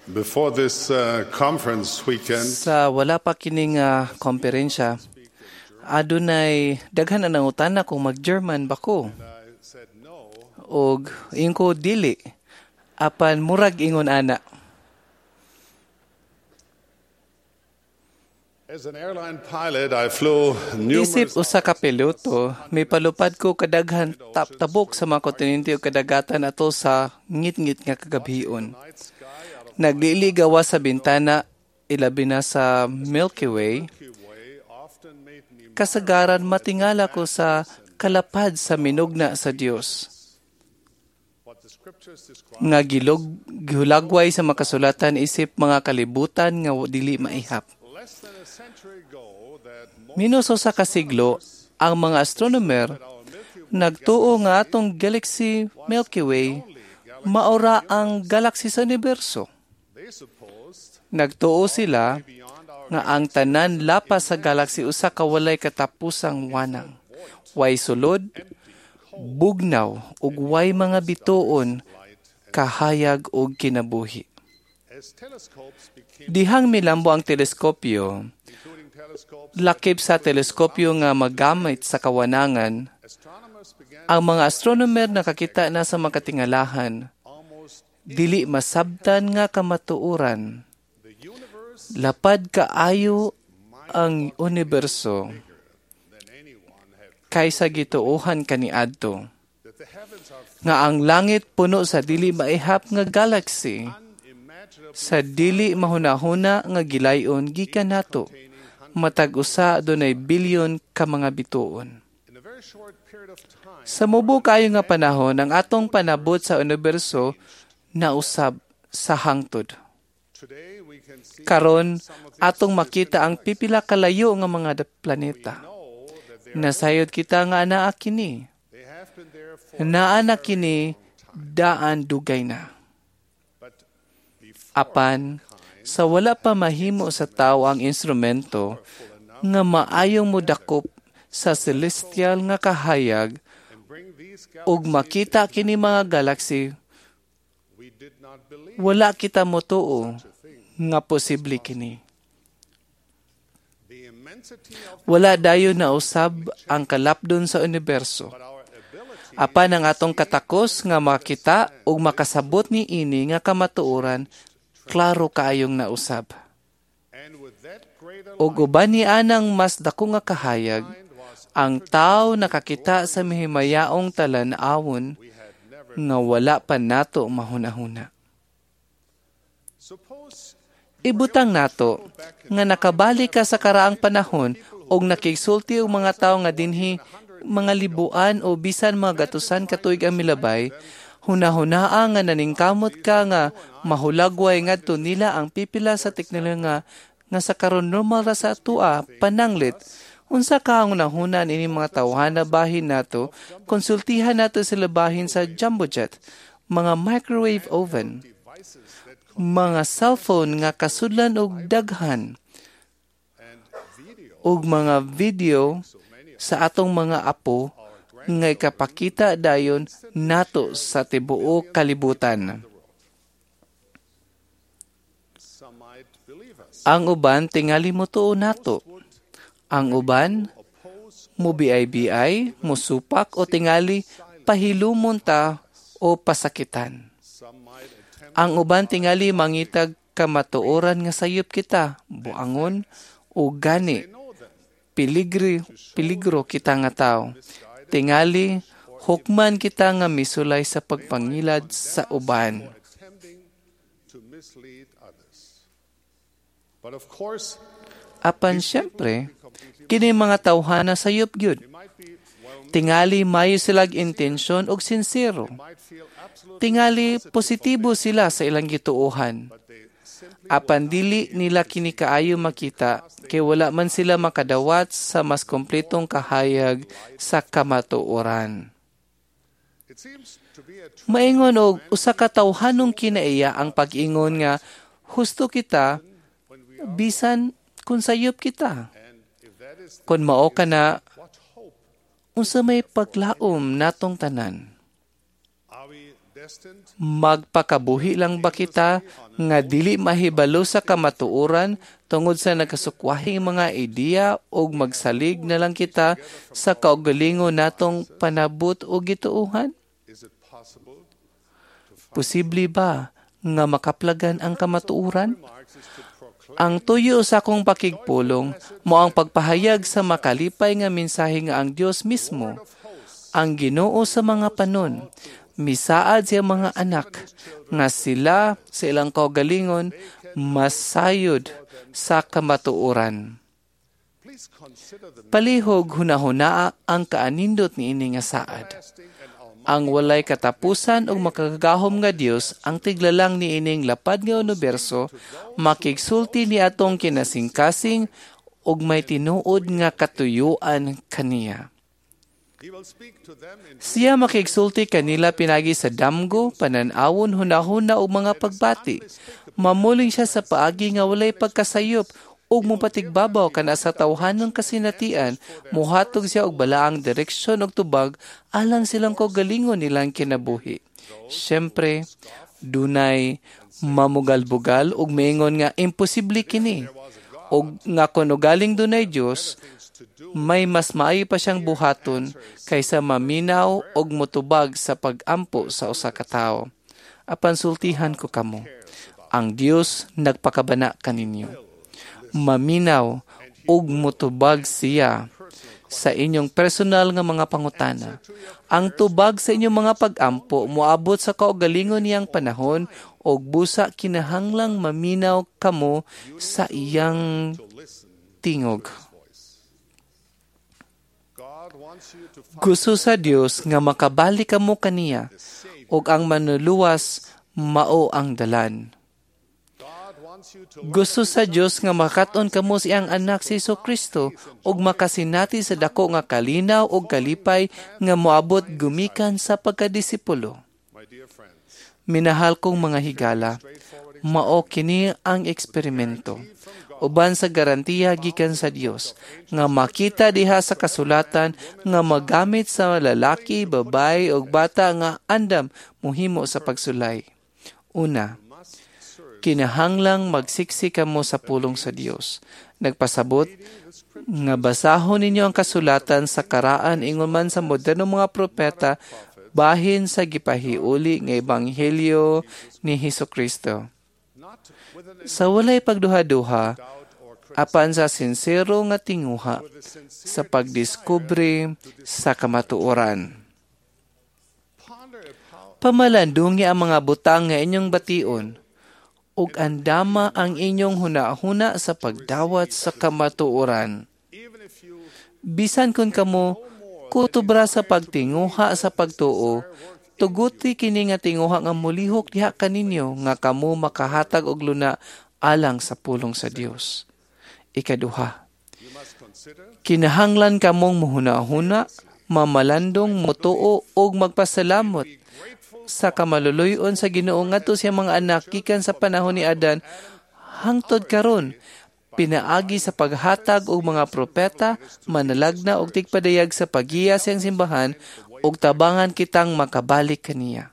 Before this conference weekend, Sa wala pa kining komperensya, adunay daghan na nangutana kung mag-German ba ko. I said no. Og ingon ko dili. Apan murag ingon ana. As an airline pilot, I flew Isip numerous usa ka piloto, may palupad ko kadaghan tabok sa mga kontinente o kadagatan ato sa ngit-ngit nga kagabion. night sky out of Naglili gawa sa bintana, ilabi na sa Milky Way. Milky Way often made me Kasagaran matingala ko sa kalapad sa minugna sa Dios. what the scriptures describe Nga gihulagway sa makasulatan isip mga kalibutan nga dili maihap. less than a century ago that Minus usa ka siglo, ang mga astronomer our Milky Way nagtuo nga atong galaxy Milky Way maura ang galaxy sa universo. they supposed Nagtuo sila beyond our nga ang tanan lapas sa galaxy usa ka walay katapusang wanang. Way sulod, bugnaw ug way mga bituon, kahayag ug kinabuhi. as telescopes became Dihang milambo ang teleskopyo, including telescopes, lakip sa teleskopyo nga magamit sa kawanangan, astronomers began ang mga astronomer nakakita na sa makatingalahan, almost dili masabtan nga kamatuoran. the universe Lapad kaayo ang universo than anyone had kaysa gituohan kaniadto. that the heavens are Nga ang langit puno sa dili maihap nga galaxy, unimaginable sa dili mahunahuna nga gilayon gikan nato. Matag usa dunay bilyon ka mga bituon. in a very short period of time. Sa mubo kayo nga panahon, ang atong panabot sa universo nausab sa hangtod. Today we can see Karon atong makita ang pipila kalayo nga mga planeta. know that Nasayod kita nga anaa kini. they have been there for Naana kini daan dugay na. but before Apan sa wala pa mahimo sa tao ang instrumento nga maayong modakop sa celestial nga kahayag and bring these ug makita kini mga galaxy, we did not believe wala kita motuo nga posible kini. the immensity of Wala dayon na usab ang kalapdon sa universo. but our ability Apan ang atong katakos nga makita ug makasabot ni ini nga kamatuoran, klaro kaayong nausab. and with that greater Ug uban ni anang mas dako nga kahayag, mind was ang tao nakakita sa mihimayaong talan-awon we had never nga wala pa nato mahunahuna. suppose Ibutang nato nga nakabalik ka sa karaang panahon og nakigsulti og mga tao nga dinhi mga libuan o bisan mga gatusan katuig ang milabay, hunahunaa nga naningkamot ka nga mahulagway ngadto nila ang pipila sa teknolohiya nga sa karon normal ra sa atua pananglit. Unsa ka ang nahunan ini mga tawhana bahin nato, konsultihan nato sila bahin sa jumbo jet, mga microwave oven, devices that mga cellphone nga kasudlan og daghan, and video ug mga video sa atong mga apo nga ikapakita dayon nato sa tibuok kalibutan. some might believe us Ang uban tingali mo tuo nato. would Ang uban oppose mubiay-biay, musupak o tingali pahilumon ta o pasakitan. some might attempt Ang uban tingali mangitag kamatuoran nga sayop kita, buangon o gani, know them peligro kita nga tao. Tingali hukman kita nga misulay sa pagpangilad sa uban. attempting to mislead others but of course Apan syempre, kini mga tawhana sayop gyud. they might be well Tingali mayo silag intensyon og sincero. might feel absolutely Tingali positibo sila sa ilang gituohan. but they simply Apan dili nila kini kaayo makita kay wala man sila makadawat sa mas kompletong kahayag sa kamatuoran. it seems to be a Maingon og usa ka tawhanong kinaiya ang pag-ingon nga husto kita when we bisan kung sayop kita. and if that is Kung mao ka na what hope unsa may paglaom natong tanan. are we destined Magpakabuhi lang ba kita nga dili mahibalo sa kamatuoran tungod sa nagkasukwahing mga ideya o magsalig na lang kita sa kaugalingon natong panabot o gituuhan? is it possible Posible ba nga makaplagan ang kamatuoran? Marx is to proclaim Ang tuyo sa akong pakigpulong mo ang pagpahayag sa makalipay nga mensahe nga ang Dios mismo, ang Ginoo sa mga panon, misaad siya mga anak, nga sila sa ilang kaugalingon masayod sa kamatuoran. please consider the Palihog hunahuna ang kaanindot ni ini nga saad. lasting and almighty Ang walay katapusan ug makagahom nga Dios ang tiglalang ni ining lapad nga universo makigsulti ni atong kinasingkasing ug may tinuod nga katuyuan kaniya. He will speak to them in Siya makigsulti kanila pinagi sa damgo, panan-awon, hunahuna ug mga pagbati. Mamuling siya sa paagi nga walay pagkasayop ug mopatigbabaw kana sa tawhanong kasinatian, muhatog siya og balaang direksyon ug tubag alang silang kaugalingon nilang kinabuhi. Siyempre, dunay mamugal-bugal ug maingon nga imposible kini. Og nga kuno galing dunay Dios, may mas maayo pa siyang buhaton kaysa maminaw og motubag sa pag-ampo sa usa ka tawo. Apan sultihan ko kamo, ang Dios nagpakabana kaninyo. Maminaw ug motubag siya sa inyong personal nga mga pangutana. Ang tubag sa inyong mga pag-ampo moabot sa kaugalingon niyang panahon og busa kinahanglang maminaw kamo sa iyang tingog. God wants you to find Gusto sa Dios nga makabalik kamo kaniya ug ang manuluwas mao ang dalan. God wants you to Gusto sa Dios nga makaton kamo sa iyang anak si Kristo ug makasinati sa dako nga kalinaw ug kalipay nga moabot gumikan sa pagkadisipulo. my dear friends Minahal kong mga higala, mao kini ang eksperimento. Uban sa garantiya gikan sa Dios nga makita diha sa kasulatan nga magamit sa lalaki, babay ug bata nga andam mohimo sa pagsulay. Una, kinahanglang magsiksi kamo sa pulong sa Dios. Nagpasabot nga basahon ninyo ang kasulatan sa karaan ingon man sa modernong mga propeta bahin sa gipahiuli nga ebanghelyo ni Hesukristo. not with an Sa walay pagduha-duha, apan sa sincero nga tinguha sa pagdiskubre sa kamatuoran. ponder how Pamalandungi ang mga butang nga inyong bation, ug andama ang inyong hunahuna sa pagdawat sa kamatuoran. even if you Bisan kun kamo kutubra sa pagtinguha sa pagtuo, tuguti kini nga tinguha nga mulihok diha kaninyo nga kamo makahatag og luna alang sa pulong sa Dios. Ikaduha, you must consider kinahanglan kamong muhuna-huna, mamalandong, mutuo ug magpasalamot sa kamaluluyon sa Ginoo ngadto sa mga anak gikan sa panahon ni Adan hangtod karon. Pinaagi sa paghatag og mga propeta, manalagna og tigpadayag sa pagiya siyang simbahan ug tabangan kitang makabalik kaniya.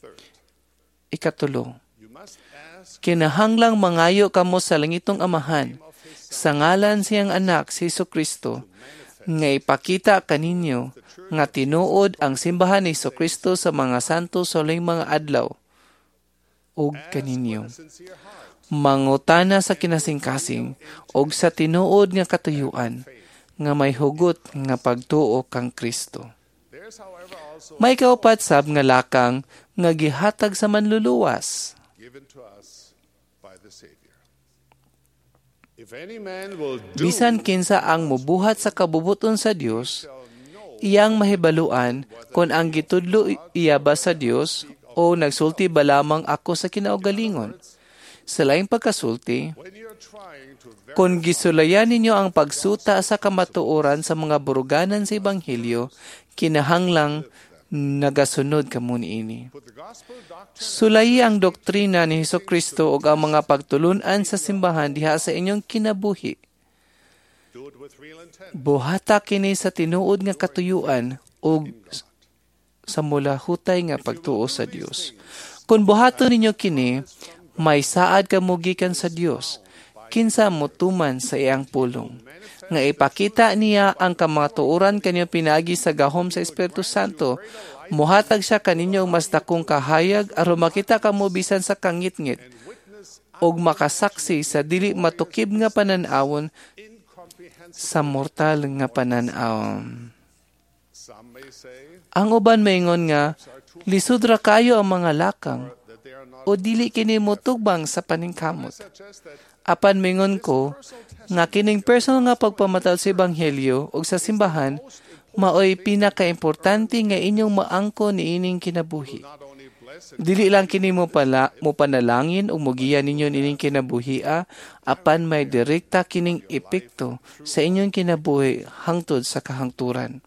Ikatulo, you must ask kinahanglang mangayo kamo sa langitong Amahan sa ngalan siyang anak si Kristo nga ipakita kaninyo nga tinuod ang simbahan ni Kristo sa mga santo sa uling mga adlaw ug kaninyo. sincere heart Mangutana sa kinasingkasing ug sa tinuod nga katuyuan nga may hugot nga pagtuo kang Kristo. there's however also May kaupat sab nga lakang nga gihatag sa manluluwas. given to us by the Savior. If any man will do Bisan kinsa ang mubuhat sa kabubuton sa Dios, iyang mahibaluan kung ang gitudlo iya ba sa Dios o nagsulti ba lamang ako sa kinaugalingon. Sa laing pagkasulti, when you're trying to kung gisulayan ninyo ang pagsuta sa kamatuoran sa mga buruganan sa Ebanghelyo, kinahanglang nagasunod kamo niini. put the gospel doctrine Sulayi ang doktrina ni Hesukristo ug ang mga pagtulunan sa simbahan diha sa inyong kinabuhi. do it with real intent Buhata kini sa tinuod nga katuyuan ug sa mula hutay nga pagtuo sa Dios. Kung buhaton ninyo kini, may saad kamo gikan sa Dios, kinsa motuman sa iyang pulong. Nga ipakita niya ang kamatuoran kanyo pinagi sa gahom sa Espiritu Santo, muhatag siya kaninyo mas dakong kahayag aron makita kamo bisan sa kangit-ngit og makasaksi sa dili matukib nga pananawon sa mortal nga pananawon. Ang uban maingon nga, lisod ra kayo ang mga lakang, o dili kini motubang sa paningkamot. Apan mingon ko, nga kining personal nga pagpamataw sa Ebanghelyo o sa simbahan, maoy pinaka-importante nga inyong maangko ni ining kinabuhi. Dili lang kini mo panalangin o mugiya ninyo ining kinabuhi, apan may direkta kining epekto sa inyong kinabuhi hangtod sa kahangturan.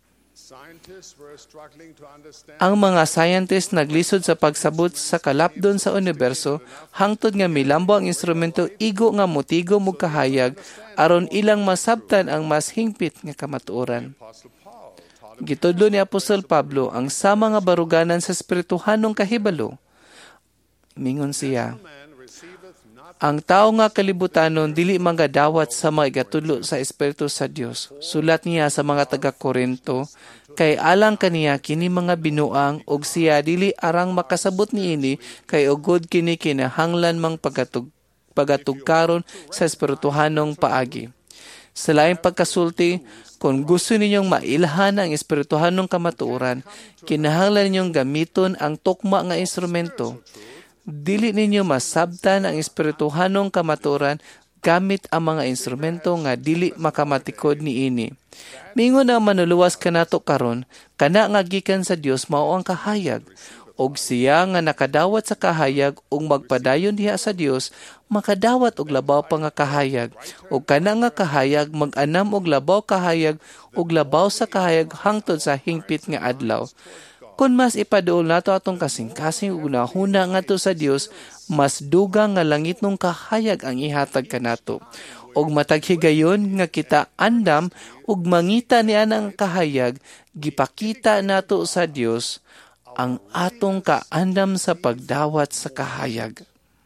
Ang mga scientist naglisod sa pagsabot sa kalapdon sa universo hangtod nga milambo ang instrumento igo nga motigo mo kahayag aron ilang masabtan ang mas hingpit nga kamatuoran. Gitudlo ni Apostol Pablo ang sama nga baruganan sa espirituhanong kahibalo. Mingon siya, ang tao nga kalibutanon dili mangadawat sa mga igatudlo sa Espiritu sa Dios. Sulat niya sa mga taga-Korinto, kay alang kaniya kini mga binuang og siya dili arang makasabot niini kay ugod kini kinahanglan mang pagatugkaron sa espirituhanong paagi. Sa laing pagkasulti, kung gusto ninyong mailhan ang espirituhanong kamatuoran, kinahanglan ninyong gamiton ang tukma nga instrumento. Dili ninyo masabtan ang espirituhanong kamatuoran gamit ang mga instrumento nga dili makamatikod niini. Mingon ang manuluwas kanato karon, kana nga gikan sa Dios mao ang kahayag, og siya nga nakadawat sa kahayag ug magpadayon diha sa Dios, makadawat og labaw pa nga kahayag, ug kana nga kahayag mag-anam og labaw kahayag ug labaw sa kahayag hangtod sa hingpit nga adlaw. Kung mas ipaduol nato atong kasing-kasing ug nahuna ngadto sa Dios, mas dugang nga langit nung kahayag ang ihatag kanato. Og matag higayon nga kita andam ug mangita niya ng kahayag, gipakita nato sa Dios ang atong kaandam sa pagdawat sa kahayag.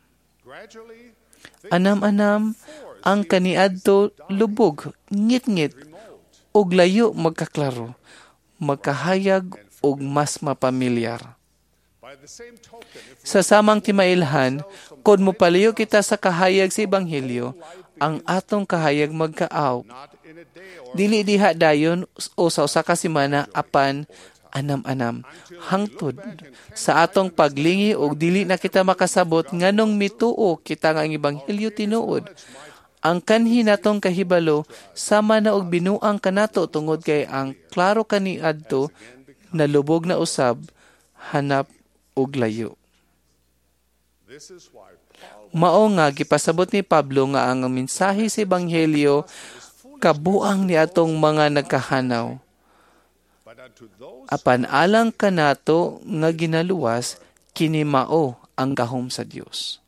Anam-anam ang kaniadto lubog, ngit-ngit, ug layo magkaklaro, magkahayag ug mas mapamilyar. Sa samang timailhan, kung mopalayo kita sa kahayag sa Ebanghelyo, ang atong kahayag magkaaw. Dili diha dayon o sa usa ka semana apan anam-anam hangtod sa atong paglingi og dili na kita makasabot nganong mituo kita nga ang Ebanghelyo tinuod. Ang kanhi natong kahibalo sama na og binuang kanato tungod kay ang klaro kaniadto nalubog na usab hanap og layo. Mao nga gipasabot ni Pablo nga ang mensahe sa Ebanghelyo kabuang ni atong mga nagkahanaw. Apan alang kanato nga ginaluwas, kini mao ang gahom sa Dios.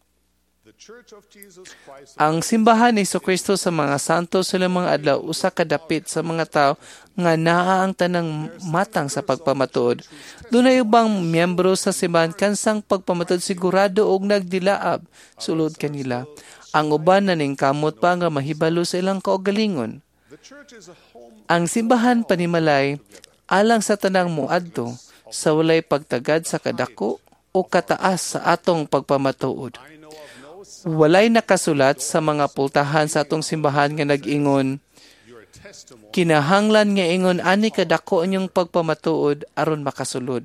Ang simbahan ni Jesucristo sa mga santo sa mga adlaw usa ka dapit sa mga tao nga naa ang tanang matang sa pagpamatuod. Dunay ubang miyembro sa simbahan kansang pagpamatuod sigurado og nagdilaab sulod kanila. Ang uban naningkamot pa nga mahibalo sa ilang kaugalingon. Ang simbahan panimalay alang sa tanang muadto sa walay pagtagad sa kadako o kataas sa atong pagpamatuod. Walay nakasulat sa mga pultahan sa atong simbahan nga nag-ingon, kinahanglan nga ingon ani kadako inyong pagpamatuod aron makasulod.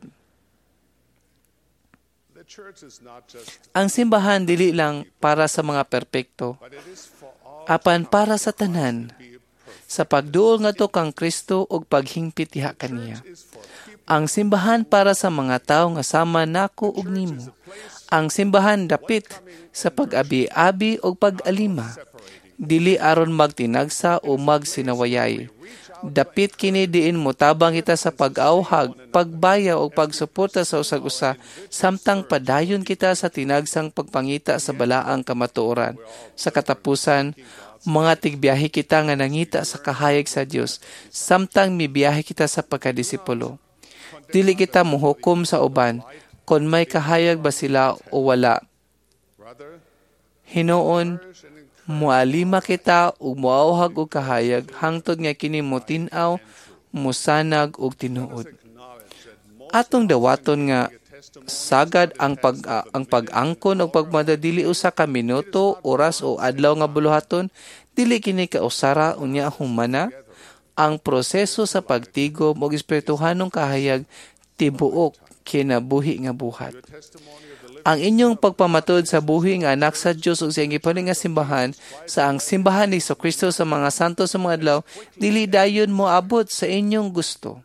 Ang simbahan dili lang para sa mga perpekto, apan para sa tanan, sa pagduol ngadto kang Kristo ug paghingpit diha kaniya. Ang simbahan para sa mga tawo nga sama nako ug nimo. Ang simbahan dapit sa pag-abi-abi o pag-alima, dili aron magtinagsa o magsinawayay. Dapit kini diin motabang kita sa pag-awhag, pagbaya o pagsuporta sa usag-usa, samtang padayon kita sa tinagsang pagpangita sa balaang kamatuoran. Sa katapusan, mga tigbiyahe kita nga nangita sa kahayag sa Dios, samtang mibiyahe kita sa pagkadisipulo. Dili kita muhukom sa uban, kung may kahayag ba sila o wala. Rather, Hinuon, urge and encourage mualima kita ug muawhag og kahayag hangtod nga kini motin-aw, musanag og tinuod. acknowledge that most Atong dawaton nga sagad ang pag-angkon o pagmadadili usa ka minuto, oras o adlaw nga buluhaton, dili kini kausara unya humana. Ang proseso sa pagtigom og espirituhanong kahayag tibuok kinabuhi nga buhat. testimony of the living Ang inyong pagpamatod sa buhi nga anak sa Dios ug sa gipaning nga simbahan sa ang simbahan ni Kristo sa mga santo sa mga adlaw, dili dayon moabot sa inyong gusto.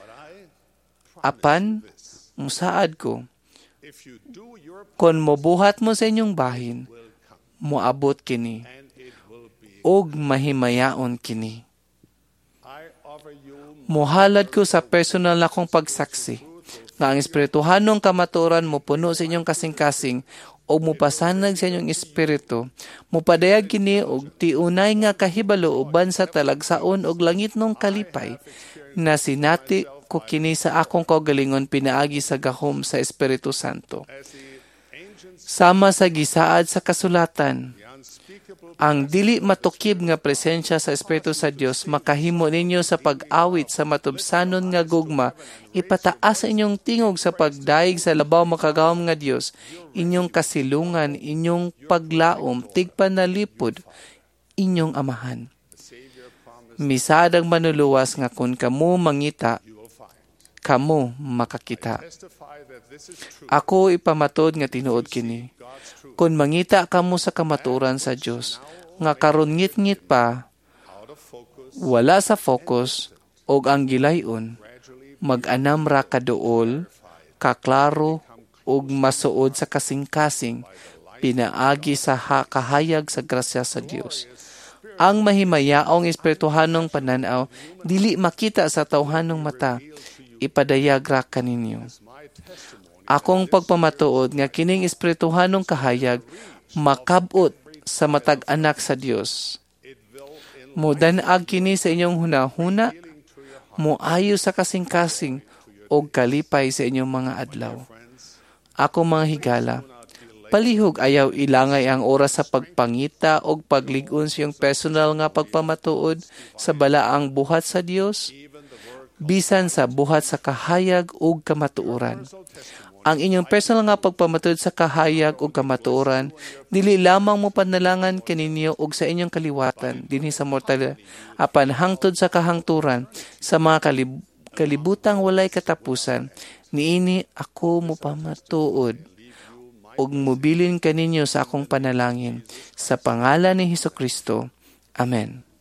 Apan musaad ko, if you do your kon mobuhat mo sa inyong bahin, moabot kini and it will be. og mahimayaon kini. I offer you Muhalad ko sa personal na kong pagsaksi nga ang espirituhanong kamatuoran mo puno sa inyong kasing-kasing o mupasanag sa inyong espiritu, mupadayag kini og tiunay nga kahibalo uban sa talagsaon og langit nung kalipay, na sinati ko kini sa akong kaugalingon pinaagi sa gahom sa Espiritu Santo. as the ancients Sama sa gisaad sa kasulatan, the unspeakable ang dili matukib nga presensya sa Espiritu sa Dios makahimo ninyo sa pag-awit sa matubsanon nga gugma, ipataas sa inyong tingog sa pagdaig sa labaw makagahom nga Dios, inyong kasilungan, inyong paglaom, tigpanalipod, inyong amahan. Savior promised Misaad ang manuluwas nga kung kamo mangita, you will find. kamo makakita. Testify that this is true. Ako ipamatod nga tinuod kini. God's truth Kung mangita kamo sa kamaturan sa Dios, nga karon ngit-ngit pa, out of focus wala sa focus, og ang gilayon, gradually mag-anam ra kaduol, kaklaro, og masuod sa kasing-kasing, pinaagi sa kahayag sa grasya sa Dios. Ang mahimayaong espirituhanong pananaw, dili makita sa tawhanong mata, ipadayag ra kaninyo. my testimony Akong pagpamatuod nga kining espirituhanong kahayag makabot sa matag anak sa Dios. it will in Mudanag kini sa inyong hunahuna, muayo sa kasing-kasing o kalipay sa inyong mga adlaw. Ako mga higala, palihog ayaw ilangay ang oras sa pagpangita o pagligon sa iyong personal nga pagpamatuod sa balaang buhat sa Dios, bisan sa buhat sa kahayag o kamatuoran. Ang inyong personal nga pagpamatuod sa kahayag o kamatuoran, dili lamang mo panalangan kaninyo og sa inyong kaliwatan, dinhi sa mortal, apan hangtod sa kahangturan, sa mga kalibutang walay katapusan, niini ako mo pamatuod, og mubilin kaninyo sa akong panalangin, sa pangalan ni Hesukristo. Amen.